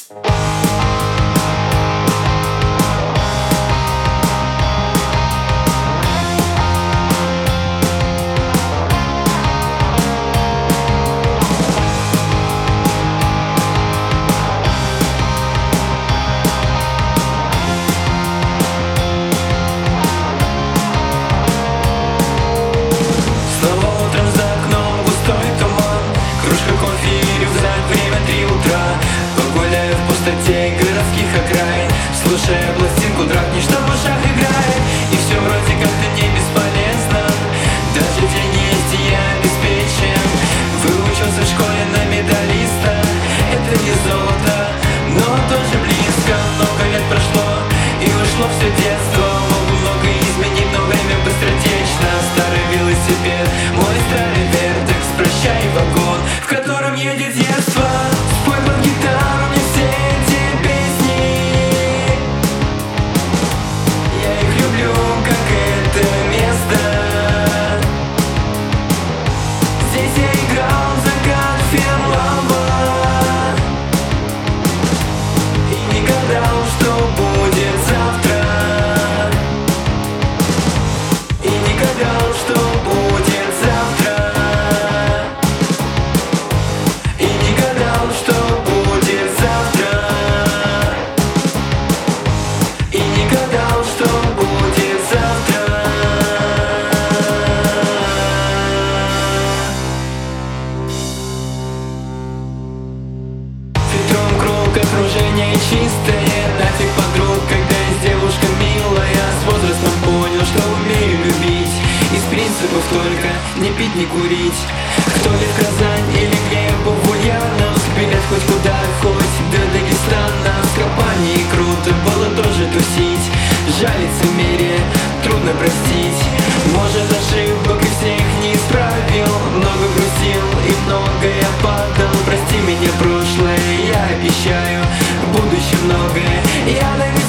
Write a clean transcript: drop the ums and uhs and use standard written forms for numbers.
Городских окраин, слушая пластинку, дракни, что в ушах играет. И все вроде как-то не бесполезно, даже день есть и я обеспечен. Выучился в школе на медалиста, это не золото, но тоже близко. Много лет прошло и ушло все детство. Могу много изменить, но время быстротечно. Старый велосипед, мой старый вертекс, прощай вагон, в котором едет детство. Спой под гитару мне все эти песни, я их люблю, как это место. Здесь я играл в закат Финлава и не гадал, что будет завтра. И не гадал, что будет завтра. И не гадал, что будет завтра. И не гадал, что будет завтра. Фильтром круг, окружение чистое, нафиг подруг, когда есть девушка милая. С возрастом понял, что умею любить, из принципов только не пить, не курить. Кто ли в Казань или где я был в Ульяновск, билет хоть куда, хоть до Дагестана. В компании круто было тоже тусить, жаль лицемерие, трудно простить. Может, ошибок и всех не исправил, много грустил и много я падал. Прости меня, прошлое, я обещаю, в будущем многое я догадаюсь.